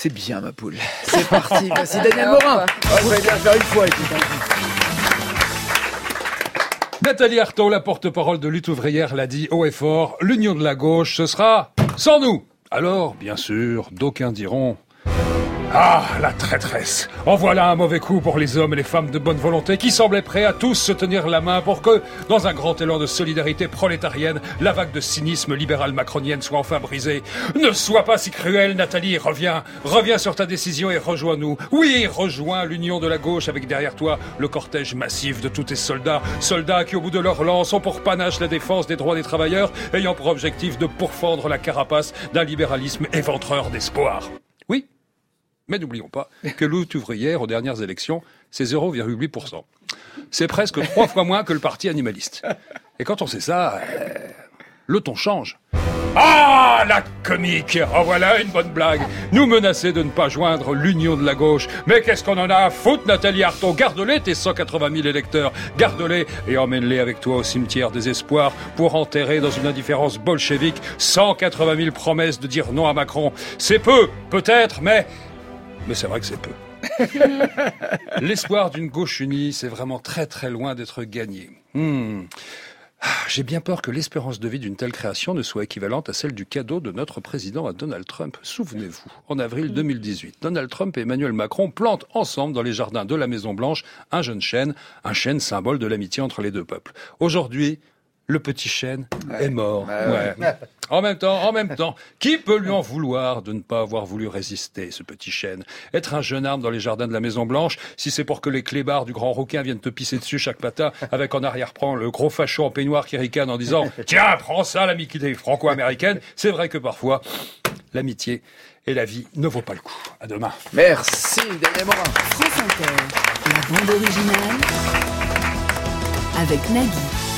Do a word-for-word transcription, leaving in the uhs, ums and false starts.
C'est bien, ma poule. C'est parti. Voici Daniel Morin. Oh, vous allez bien faire une fois, écoute. Nathalie Arthaud, la porte-parole de Lutte ouvrière, l'a dit haut et fort. L'union de la gauche, ce sera sans nous. Alors, bien sûr, d'aucuns diront... Ah, la traîtresse. En voilà un mauvais coup pour les hommes et les femmes de bonne volonté qui semblaient prêts à tous se tenir la main pour que, dans un grand élan de solidarité prolétarienne, la vague de cynisme libéral macronienne soit enfin brisée. Ne sois pas si cruelle, Nathalie, reviens. Reviens sur ta décision et rejoins-nous. Oui, rejoins l'union de la gauche avec derrière toi le cortège massif de tous tes soldats. Soldats qui, au bout de leur lance, ont pour panache la défense des droits des travailleurs, ayant pour objectif de pourfendre la carapace d'un libéralisme éventreur d'espoir. Oui. Mais n'oublions pas que Lutte ouvrière, aux dernières élections, c'est zéro virgule huit pour cent. C'est presque trois fois moins que le parti animaliste. Et quand on sait ça, euh, le ton change. Ah, la comique! Oh, voilà une bonne blague. Nous menacer de ne pas joindre l'union de la gauche. Mais qu'est-ce qu'on en a à foutre, Nathalie Arthaud? Garde-les, tes cent quatre-vingt mille électeurs. Garde-les et emmène-les avec toi au cimetière des espoirs pour enterrer dans une indifférence bolchevique cent quatre-vingt mille promesses de dire non à Macron. C'est peu, peut-être, mais... Mais c'est vrai que c'est peu. L'espoir d'une gauche unie, c'est vraiment très très loin d'être gagné. Hmm. Ah, j'ai bien peur que l'espérance de vie d'une telle création ne soit équivalente à celle du cadeau de notre président à Donald Trump. Souvenez-vous, en avril deux mille dix-huit, Donald Trump et Emmanuel Macron plantent ensemble dans les jardins de la Maison-Blanche un jeune chêne, un chêne symbole de l'amitié entre les deux peuples. Aujourd'hui, le petit chêne ouais. est mort. Ouais. Ouais. En même temps, en même temps, qui peut lui en vouloir de ne pas avoir voulu résister, ce petit chêne? Être un jeune arbre dans les jardins de la Maison-Blanche, si c'est pour que les clébards du grand rouquin viennent te pisser dessus chaque matin, avec en arrière-plan le gros facho en peignoir qui ricane en disant « Tiens, prends ça, l'amitié franco-américaine », c'est vrai que parfois, l'amitié et la vie ne vaut pas le coup. À demain. Merci, Daniel Morin. France Inter, la bande originale, avec Nagui.